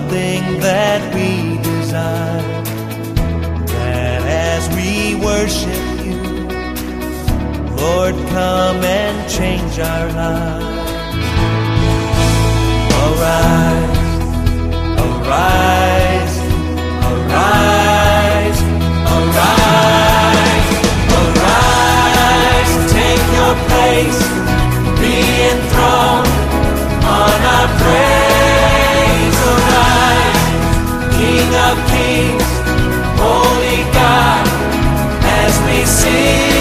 something that we desire, that as we worship you, Lord, come and change our lives. Arise, arise, arise, arise, arise, take your place, be enthroned on our praise. Arise, King of kings, holy God, as we sing.